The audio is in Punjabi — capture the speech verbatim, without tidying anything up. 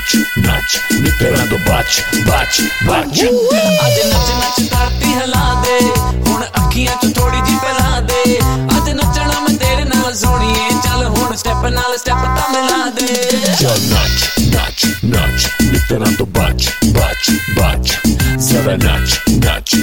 ਨੱਚ ਨੱਚ ਨੀ ਪੈਰਾਂ ਤੋਂ ਬਚ ਬਚ ਬਚ ਅੱਜ ਨੱਚ ਨੱਚ ਧਰਤੀ ਹਿਲਾ ਦੇ ਹੁਣ ਅੱਖੀਆਂ ਚ ਥੋੜੀ ਜੀ ਪਿਲਾ ਦੇ ਅੱਜ ਨੱਚਣਾ ਮੈਂ ਤੇਰੇ ਨਾਲ ਸੋਹਣੀਏ ਚੱਲ ਹੁਣ ਸਟੈਪ ਨਾਲ ਸਟੈਪ ਤਾਂ ਮਿਲਾ ਦੇ ਚੱਲ ਨੱਚ ਨੱਚ ਨੱਚ ਨੀ ਪੈਰਾਂ ਤੋਂ ਬਚ ਬਚ ਬਚ ਜ਼ਰਾ ਨੱਚ ਨੱਚ